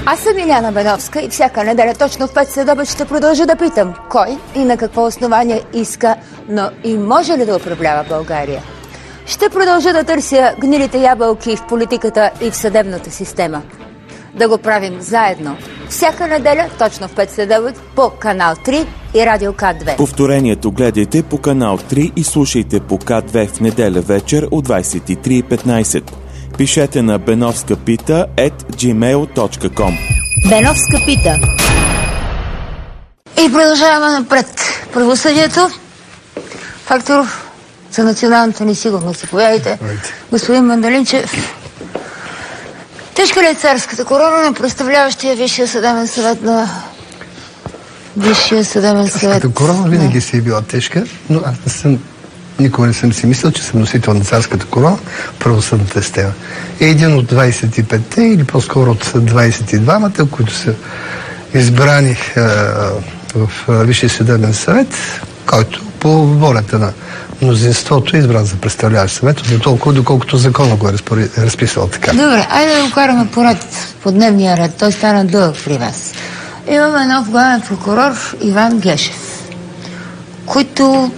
Аз съм Иляна Беновска и всяка неделя точно в 5 следобед ще продължа да питам кой и на какво основание иска, но и може ли да управлява България. Ще продължа да търся гнилите ябълки в политиката и в съдебната система. Да го правим заедно. Всяка неделя точно в 5 следобед по канал 3 и Радио К2. Повторението гледайте по канал 3 и слушайте по К2 в неделя вечер от 23:15. Пишете на benovskapita@gmail.com. Беновска пита. И продължаваме напред. Правосъдието. Фактор за националната ни сигурност. Заповядайте, господин Мандалинчев. Тежка ли е царската корона на представляващия Висшия съдебен съвет на Висшия съдебен съвет? Царската корона винаги си е била тежка, но аз никога не съм си мислил, че съм носител на царската корона в правосъдната система. Един от 25-те, или по-скоро от 22-мата, които са избрани в Висшия съдебен съвет, който по волята на мнозинството е избран за представляващ съвет, до толкова, доколкото закона го е разписал така. Добре, айде да го караме по дневния ред. Той стана дълъг при вас. Имаме нов главен прокурор Иван Гешев, който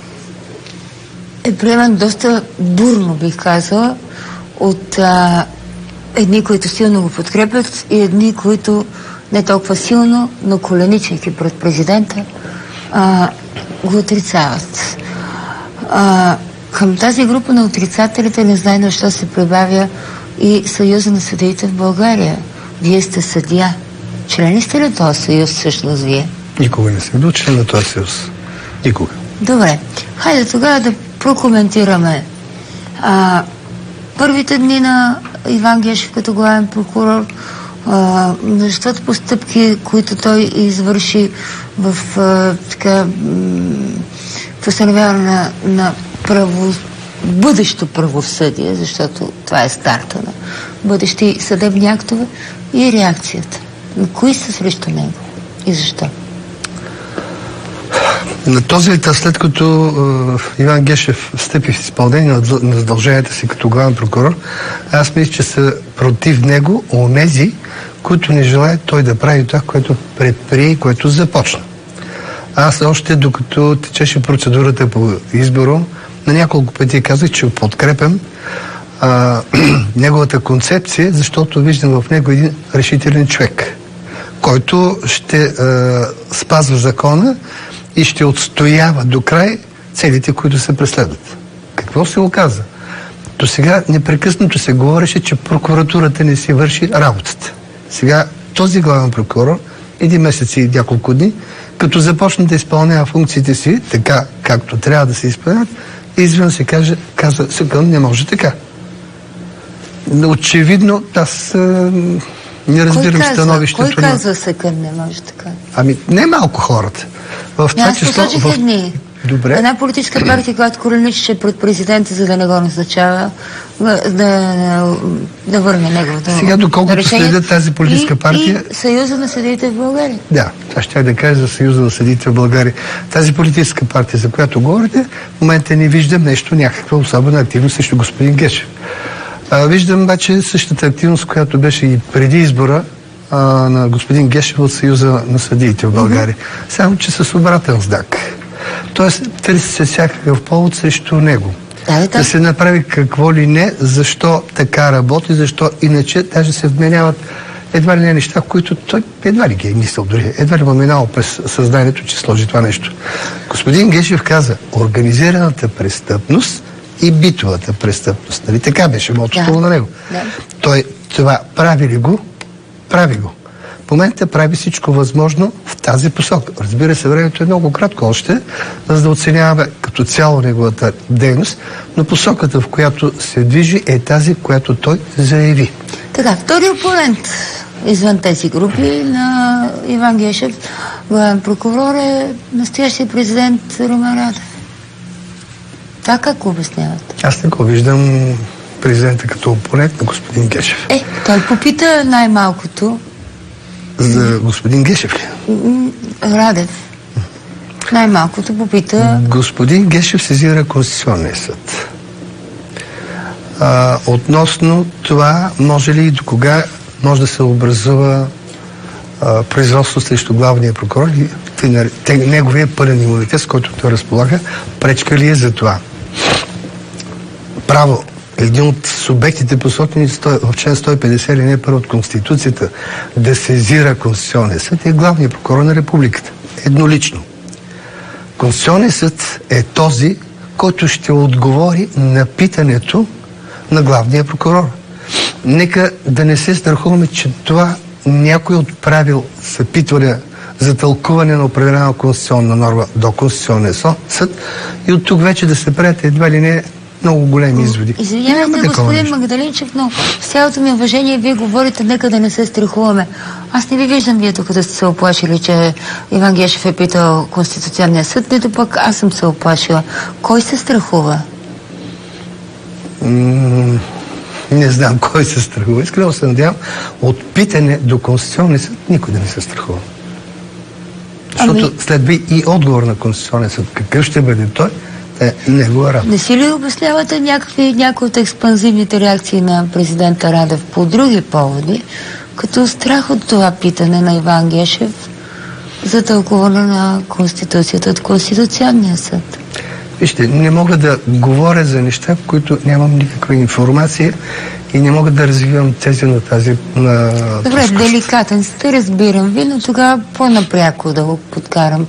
е приемен доста бурно, бих казала, от едни, които силно го подкрепят, и едни, които не толкова силно, но коленичайки пред президента, го отрицават. Към тази група на отрицателите не знае на що се прибавя и Съюза на съдиите в България. Вие сте съдия. Член ли сте на този съюз всъщност вие? Никога не съм бил член на този съюз. Никога. Добре. Хайде тогава да прокоментираме първите дни на Иван Гешев като главен прокурор, защото постъпки, които той извърши в възстановяване на бъдещо правосъдие, защото това е старта на бъдещи съдебни актове, и реакцията. Кои са срещу него и защо? На този етап, след като Иван Гешев встъпи в изпълнение на задълженията си като главен прокурор, аз мисля, че са против него онези, които не желаят той да прави това, което предприе и което започна. Аз още докато течеше процедурата по избора, на няколко пъти казах, че подкрепям неговата концепция, защото виждам в него един решителен човек, който ще спазва закона и ще отстоява до край целите, които се преследват. Какво се оказа? До сега непрекъснато се говореше, че прокуратурата не си върши работата. Сега този главен прокурор, един месец и няколко дни, като започне да изпълнява функциите си, така както трябва да се изпълняват, извън се казва, съкън не може така. Очевидно, аз не разбирам становището. Кой казва съкън не може така? Ами, не малко хората. Аз посочих едни. Добре. Една политическа партия, която коленичеше пред президента, за да не го назначава, да върне неговото. Сега, доколкото следят тази политическа партия... И Съюза на съдиите в България. Да, това ще да кажа за Съюза на съдиите в България. Тази политическа партия, за която говорите, в момента не виждам нещо, някаква особена активност срещу господин Гешев. Виждам обаче същата активност, която беше и преди избора на господин Гешев от Съюза на съдиите в България. Само, че с обратен знак. Тоест, търси се всякакъв повод срещу него. Да се направи какво ли не, защо така работи, защо иначе даже се вменяват едва ли не неща, които той едва ли ги е мислил дори. Едва ли му минало през съзнанието, че сложи това нещо. Господин Гешев каза, организираната престъпност и битовата престъпност. Нали така беше мотото на него? Да. Той това прави ли го? Прави го. В момента прави всичко възможно в тази посока. Разбира се, времето е много кратко още, за да оценяваме като цяло неговата дейност, но посоката, в която се движи, е тази, която той заяви. Така, втори опонент извън тези групи на Иван Гешев, главен прокурор, е настоящия президент Румен Радев. Това как го обяснявате? Аз не го виждам президента като опонент на господин Гешев. Той попита най-малкото. За господин Гешев ли? Радев. Най-малкото попита... Господин Гешев сезира Конституционния съд. Относно това, може ли и до кога може да се образува производство срещу главния прокурор и неговия пълен имунитет, с който той разполага, пречка ли е за това? Право, един от субектите, посочени в член 150 или не първо от Конституцията, да сезира Конституционния съд е главният прокурор на републиката. Еднолично. Конституционният съд е този, който ще отговори на питането на главния прокурор. Нека да не се страхуваме, че това някой отправил запитване за тълкуване на определена конституционна норма до Конституционния съд и от тук вече да се правят едва ли не много големи изводи. Извинявайте, господин Магдалинчев, но с цялото ми уважение вие говорите, нека да не се страхуваме. Аз не ви виждам вие тук да сте се оплашили, че Иван Гешев е питал Конституционния съд, нито пък аз съм се оплашила. Кой се страхува? Не знам кой се страхува. Искрено се надявам от питане до Конституционния съд никой да не се страхува. Защото следва и отговор на Конституционния съд. Какъв ще бъде той? Е негова работа. Не си ли обяснявате някои от експанзивните реакции на президента Радев по други поводи, като страх от това питане на Иван Гешев за тълкуване на Конституцията от Конституционния съд? Вижте, не мога да говоря за неща, в които нямам никаква информация и не мога да развивам тези на тази... Добре, деликатен сте, разбирам ви, но тогава по-напряко да го подкарам.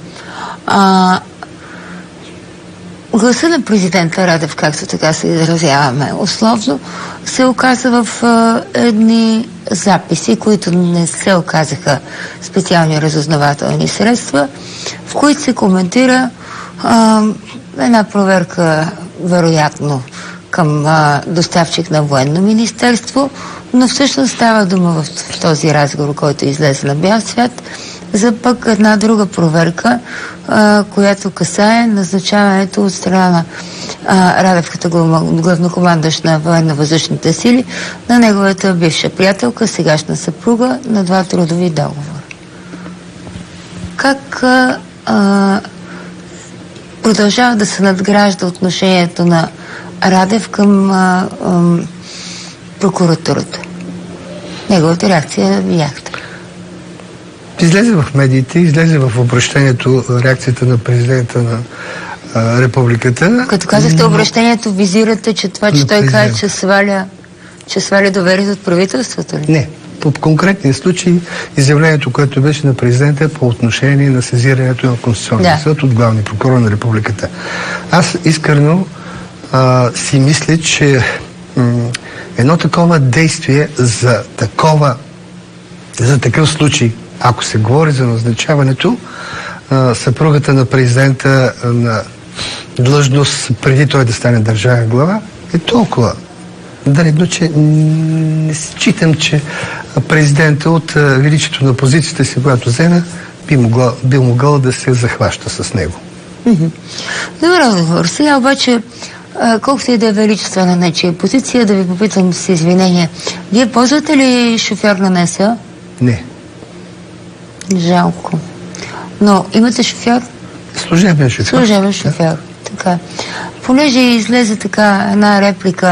Гласа на президента Радев, както така се изразяваме условно, се оказа в едни записи, които не се оказаха специални разузнавателни средства, в които се коментира една проверка, вероятно, към доставчик на военно министерство, но всъщност става дума в този разговор, който излезе на бял свят, за пък една друга проверка, която касае назначаването от страна на Радев като главнокомандващ на военно-въздушните сили на неговата бивша приятелка, сегашна съпруга, на 2 трудови договора. Как продължава да се надгражда отношението на Радев към прокуратурата? Неговата реакция видяхте. Излезе в медиите, излезе в обращението реакцията на президента на републиката. Като казахте обращението, визирате, че това, че той каза, че сваля доверието от правителството ли? Не. По конкретния случай изявлението, което беше на президента по отношение на сезирането на Конституционния съд от главния прокурор на републиката. Аз искрено си мисля, че едно такова действие за такъв случай, ако се говори за назначаването, съпругата на президента на длъжност преди той да стане държавен глава, е толкова дребно, че не считам, че президента от величието на позицията си, която взема, би могъл да се захваща с него. Добър отговор. Сега обаче, колкото и да е величество на нечия позиция, да ви попитам с извинение. Вие ползвате ли шофьор на НСО? Не. Жалко. Но имате шофьор? Служебен шофьор. Служебен шофьор. Така. Понеже излезе така една реплика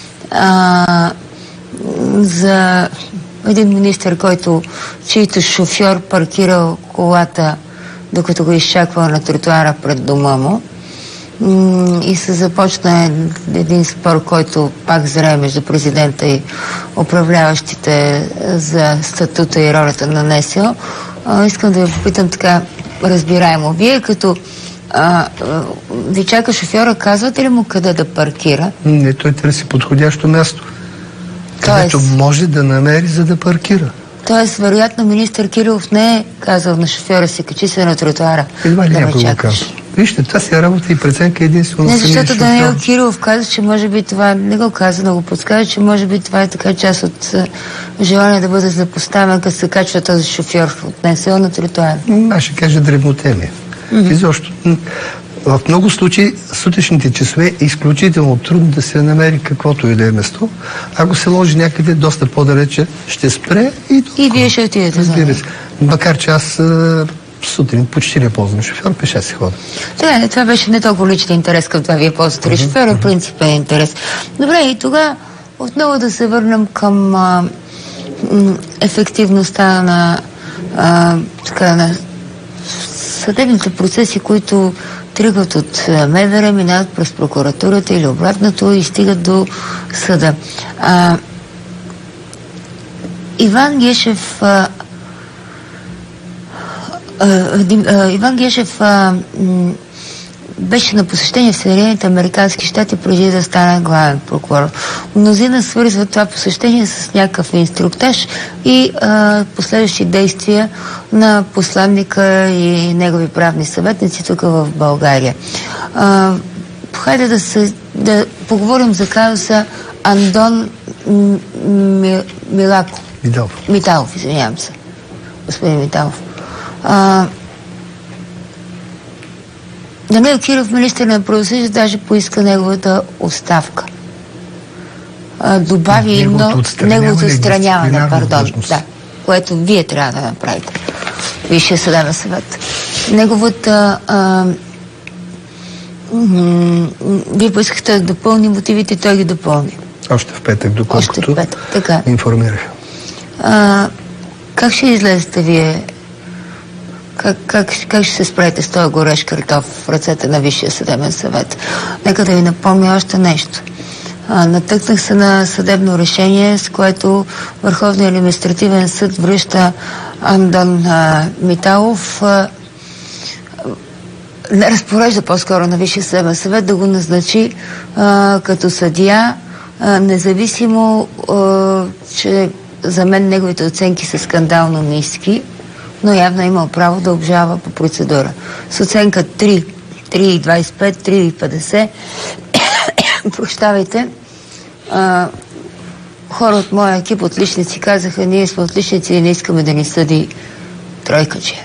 за един министър, чийто шофьор паркирал колата, докато го изчаква на тротуара пред дома му, и се започна един спор, който пак зрее между президента и управляващите за статута и ролята на НСО. Искам да ви попитам така разбираемо. Вие като ви чака шофьора, казвате ли му къде да паркира? Не, той търси подходящо място, където може да намери, за да паркира. Тоест, вероятно, министър Кирилов не е казал на шофьора си, качи се на тротуара. Едва ли някой го казва. Вижте, това си работа и преценка единствено. Не, защото Даниел Кирилов каза, че може би това, не го каза, но го подскаже, че може би това е така част от желание да бъде запоставен, като се качва този шофьор от НСО на тротуара. Аз ще кажа дребнотемие. Изобщо, в много случаи сутрешните часове е изключително трудно да се намери каквото и да е место. Ако се ложи някъде доста по-далече, ще спре и вие ще отидете за него. Макар че аз сутрин почти не ползвам шофьор, пеша си хода. Това беше не толкова личен интерес към това вие ползвате ли шофьор, е принципен интерес. Добре, и тогава отново да се върнем към ефективността на на съдебните процеси, които тръгват от МВР, минават през прокуратурата или обратното и стигат до съда. Иван Гешев беше на посещение в Съединените американски щати преди да стане главен прокурор. Мнозина свързват това посещение с някакъв инструктаж и последващи действия на посланника и негови правни съветници тук в България. Хайде да поговорим за казуса Андон Миталов, извинявам се. Господин Миталов. Данаил Киров, министър на правосъдието, даже поиска неговата оставка. Добави неговото отстраняване, да, което вие трябва да направите. Висшия съдебен съвет. Неговата... вие поискахте да допълни мотивите, той ги допълни. Още в петък, доколкото информирах. Как ще излезете вие? Как ще се справите с този горещ картоф в ръцете на Висшия съдебен съвет? Нека да ви напомня още нещо. Натъкнах се на съдебно решение, с което Върховният административен съд връща Андон Миталов, разпорежда по-скоро на Висшия съдебен съвет да го назначи като съдия, независимо, че за мен неговите оценки са скандално ниски, но явно имал право да обжалва по процедура. С оценка 3,25, 3,50, прощавайте, хора от моя екип, отличници, казаха: ние сме отличници и не искаме да ни съди тройкачия.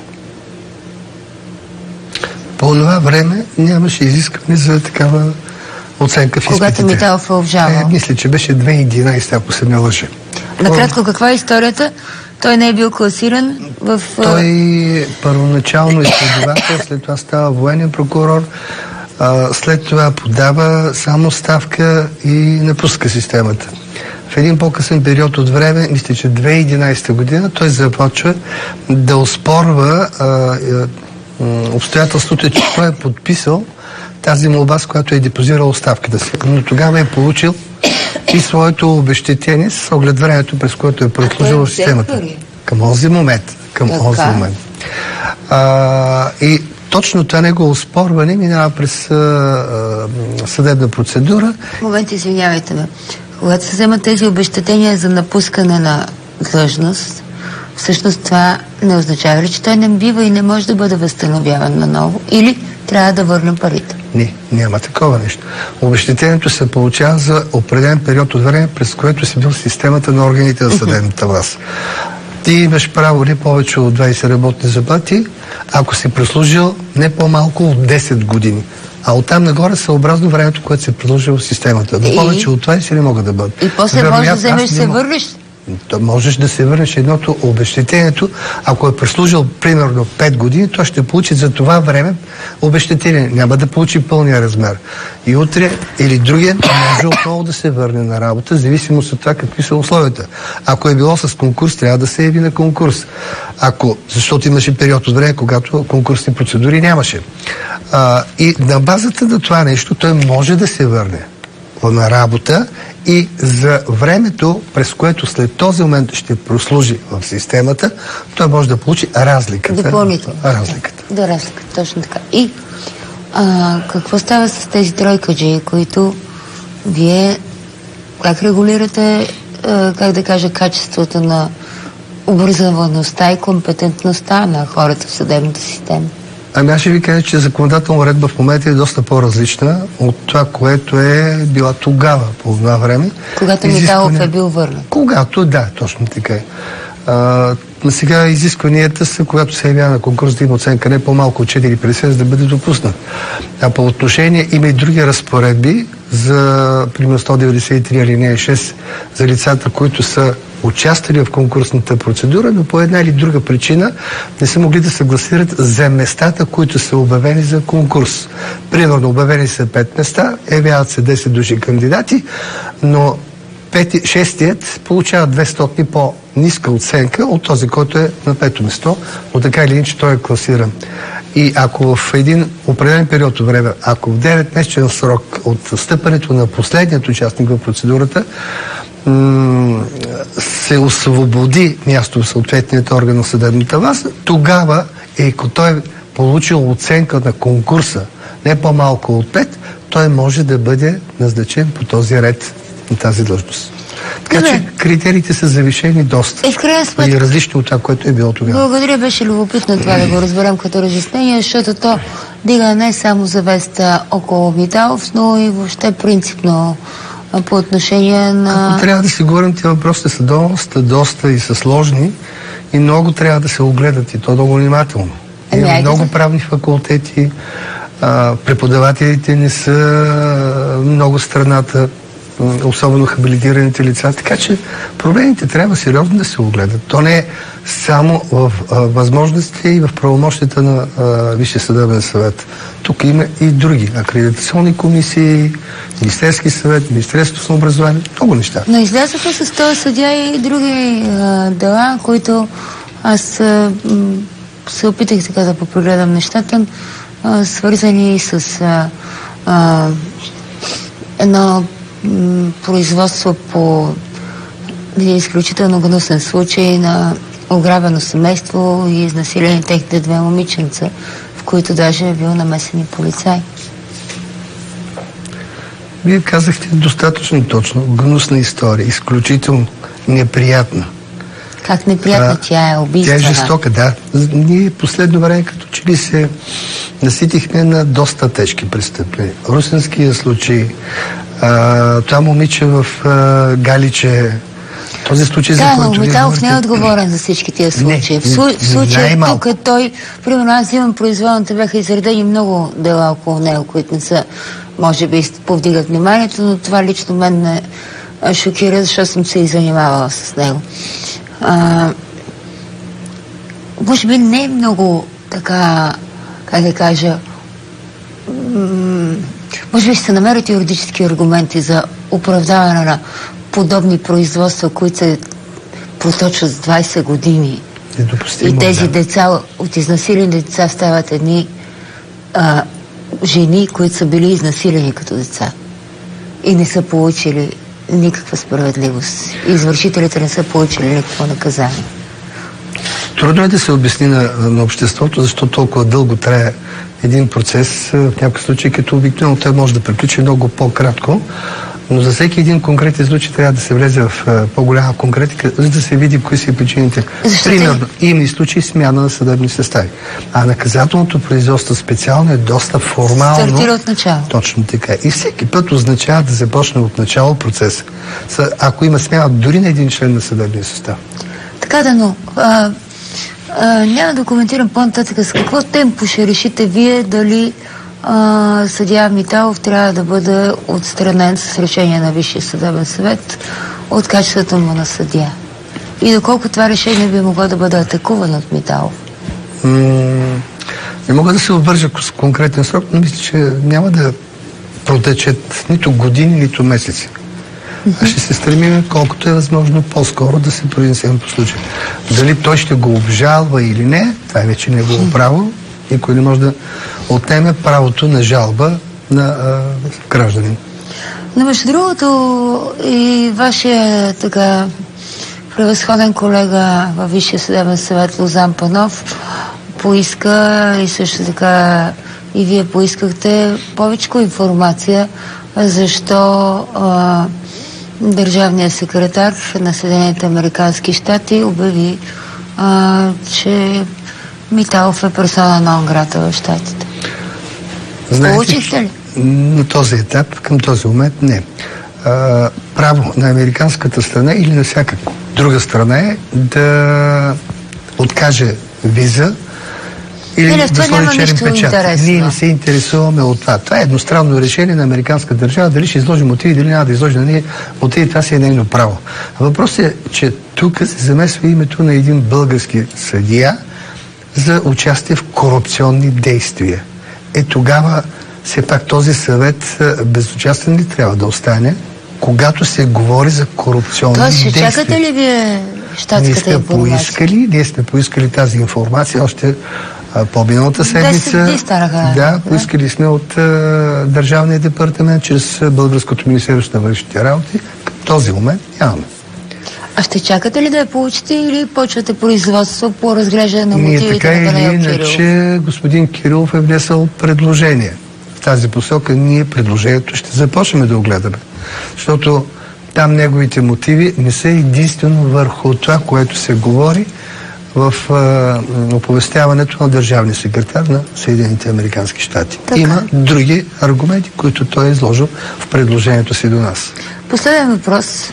По това време нямаше изискване за такава оценка в изпитите. Когато Миталов е обжалвал. Мисля, че беше 2011, ако се не лъжа. Накратко, каква е историята? Той не е бил класиран в... Той първоначално изследовател, след това става военен прокурор, след това подава само ставка и напуска системата. В един по-късен период от време, мисля, че 2011 година, той започва да оспорва обстоятелството, че той е подписал тази молба, с която е депозирал оставката си. Но тогава е получил и своето обезщетение с оглед времето, през което е прослужил в системата. Към онзи момент. И точно това негово оспорване минава през съдебна процедура. В момент, извинявайте ме. Когато се вземат тези обезщетения за напускане на длъжност, всъщност това не означава ли, че той не бива и не може да бъде възстановяван наново? Или трябва да върнем парите? Не, няма такова нещо. Обезщетението се получава за определен период от време, през което си бил в системата на органите на съдебната власт. Ти имаш право не повече от 20 работни заплати, ако си прослужил не по-малко от 10 години. А оттам нагоре съобразно времето, което се продължил в системата. Но повече от 20 не могат да бъдат. И после можеш да вземеш да се върнеш? Можеш да се върнеш едното обезщетението. Ако е преслужил примерно 5 години, той ще получи за това време обезщетение. Няма да получи пълния размер. И утре или другия може отново да се върне на работа, в зависимост от това какви са условията. Ако е било с конкурс, трябва да се яви на конкурс. Защото имаше период от време, когато конкурсни процедури нямаше. И на базата на това нещо той може да се върне на работа и за времето, през което след този момент ще прослужи в системата, той може да получи разликата. Допълнително. Да, разликата, точно така. И какво става с тези тройкаджи, които вие как регулирате, как да кажа, качеството на образоваността и компетентността на хората в съдебната система? Аз ще ви кажа, че законодателна уредба в момента е доста по-различна от това, което е била тогава, по това време. Когато Миталов е бил върнат. Когато, да, точно така е. На сега изискванията са, когато се явява на конкурс, да има оценка не по-малко от 4,50, за да бъде допуснат. А по отношение има и други разпоредби за, примерно, 193 алинея 6 за лицата, които са участвали в конкурсната процедура, но по една или друга причина не са могли да съгласират за местата, които са обявени за конкурс. Примерно обявени са 5 места, явяват се 10 души кандидати, но шестият получава 200 по-ниска оценка от този, който е на 5-то место, но така или иначе той е класиран. И ако в един определен период от време, ако в 9-месечен срок от встъпането на последният участник в процедурата се освободи място в съответният орган на съдебната власт, тогава, ако той е получил оценка на конкурса не по-малко от 5, той може да бъде назначен по този ред на тази длъжност. Така че критериите са завишени доста. И различни от това, което е било тогава. Благодаря, беше любопитно това да го разберем като разяснение, защото то дига не само завеста около Миталов, но и въобще принципно по отношение на... Ако трябва да си говорим, тези въпроси са доста и са сложни и много трябва да се огледат и то много внимателно. Има много правни факултети, преподавателите не са много страната, особено хабилитираните лица, така че проблемите трябва сериозно да се огледат. То не е само в възможностите и в правомощите на Висшия съдебен съвет. Тук има и други акредитационни комисии, Министерски съвет, Министерството на образование, много неща. Но излязоха с този съдия и други дела, които аз се опитах така да попрегледам нещата, свързани с едно производство по един изключително гнусен случай на ограбено семейство и изнасилени техните 2 момиченца, в които даже е бил намесен и полицай. Вие казахте достатъчно точно. Гнусна история, изключително неприятна. Как неприятна? Тя е убийствена. Тя е жестока, да. Ние последно време като че ли се наситихме на доста тежки престъпления. Русенския случай, това момиче в Галиче, този случай, за който но Миталов не е отговорен за всички тия случаи. В случая тук той, примерно аз имам произволната, бяха изредени много дела около него, които не са, може би, повдигат вниманието, но това лично мен ме шокира, защото съм се и занимавала с него. Може би не е много така, как да кажа, може би ще се намерят юридически аргументи за оправдаване на подобни производства, които се проточват с 20 години. И тези деца, от изнасилени деца стават едни жени, които са били изнасилени като деца и не са получили никаква справедливост. Извършителите не са получили никакво наказание. Трудно е да се обясни на обществото, защо толкова дълго трае един процес. В някакъв случай, като обикновено, той може да приключи много по-кратко, но за всеки един конкретен случай трябва да се влезе в по-голяма конкретика, за да се види кои са причините. Примерно, има и случаи смяна на съдебни състави. А наказателното производство специално е доста формално. Стартира от начало. Точно така. И всеки път означава да започне от начало процеса. Ако има смяна дори на един член на съдебния състав. Така да, но няма да коментирам по-нататък с какво темпо ще решите вие дали съдия Миталов трябва да бъде отстранен с решение на Висшия съдебен съвет от качеството му на съдия. И доколко това решение би могло да бъде атакувано от Миталов? Не мога да се обвържа с конкретен срок, но мисля, че няма да протечат нито години, нито месеци. Ще се стремим колкото е възможно по-скоро да се произнесем по случая. Дали той ще го обжалва или не, това е вече негово право. Никой не може да отнеме правото на жалба на гражданин. Но между другото и вашия така превъзходен колега във Висшия съдебен съвет Лозан Панов поиска и също така и вие поискахте повече информация защо държавният секретар на Съединените американски щати обяви, че Миталов е персона нон грата в щатите. Получихте ли? На този етап, към този момент, не. Право на американската страна или на всяка друга страна е да откаже виза или да сложи черен печат. Ние не се интересуваме от това. Това е едностранно решение на американска държава. Дали ще изложи мотиви, дали няма да изложи на ние мотиви, това си е нейно право. Въпросът е, че тук се замесва името на един български съдия за участие в корупционни действия. Тогава все пак този съвет безучастен ли трябва да остане, когато се говори за корупционни действия. Тоест, ще чакате ли вие щатската информация? Ние сме поискали тази информация още по-миналата седмица. Поискали сме от Държавния департамент чрез Българското министерство на външните работи. Към този момент нямаме. А ще чакате ли да я получите или почвате производство по разглеждане на мотивите на така или иначе господин Кирилов е внесъл предложение. В тази посока ние предложението ще започнем да огледаме. Защото там неговите мотиви не са единствено върху това, което се говори в оповестяването на държавния секретар на Съединените американски щати. Има други аргументи, които той е изложил в предложението си до нас. Последен въпрос.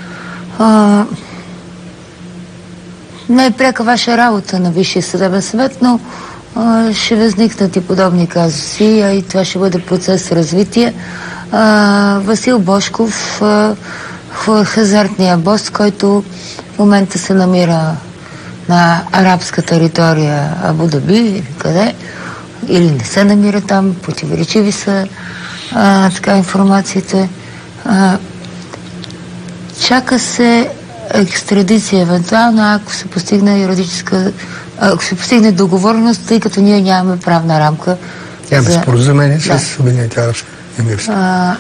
Не е пряка ваша работа на Висшия съдебен съвет, но ще възникнат и подобни казуси, а и това ще бъде процес в развитие. Васил Божков, хазартния бос, който в момента се намира на арабска територия Абу Даби или къде, или не се намира там, противоречиви са информациите. Чака се екстрадиция евентуално, ако се постигне ако се постигне договорност, тъй като ние нямаме правна рамка. Нямаме споразумение с Обединените арабски емирства.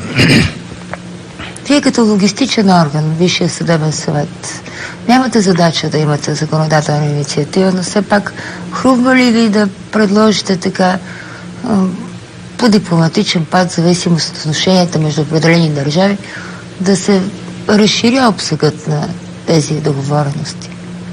Вие като логистичен орган, Висшия съдебен съвет, нямате задача да имате законодателна инициатива, но все пак хрумва ли ви да предложите така по дипломатичен път, зависимост от отношенията между определени държави, да се разшири обсъгът на тези договорености?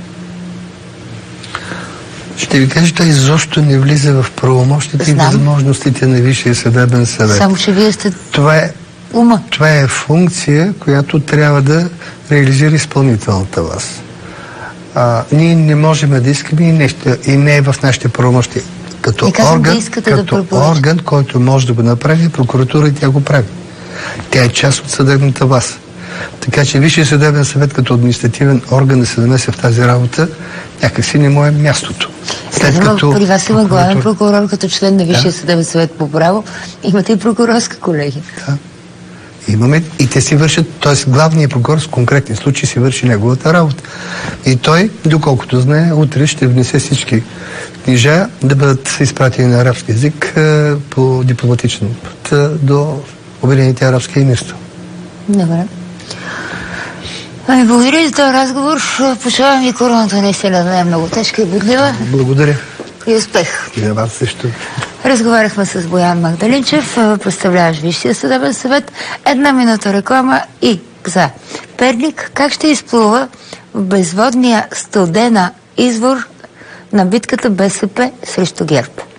Ще ви кажа, това изобщо не влиза в правомощите и възможностите на Висшия съдебен съвет. Само, че вие сте Това е функция, която трябва да реализира изпълнителната власт. Ние не можем да искаме и не е в нашите правомощи. Като орган, който може да го направи, прокуратура и тя го прави. Тя е част от съдебната власт. Така че Висшия съдебен съвет като административен орган да се намеси в тази работа, някакси не му е мястото. При вас има главен прокурор като член на Висшия съдебен съвет по право. Имате и прокурорска колегия. Да. Имаме и те си вършат, т.е. главният прокурор в конкретни случаи си върши неговата работа. И той, доколкото знае, утре ще внесе всички книжа да бъдат изпратени на арабски език по дипломатичен път до Обединените арабски емирства. Добре. Благодаря за този разговор. Пожелавам ви короната наистина да не е много тежка и бодлива. Благодаря. И успех. И на вас също. Разговаряхме с Боян Магдалинчев, представляващ Висшия съдебен съвет. 1 минута реклама и за Перник. Как ще изплува в безводния студена извор на битката БСП срещу ГЕРБ?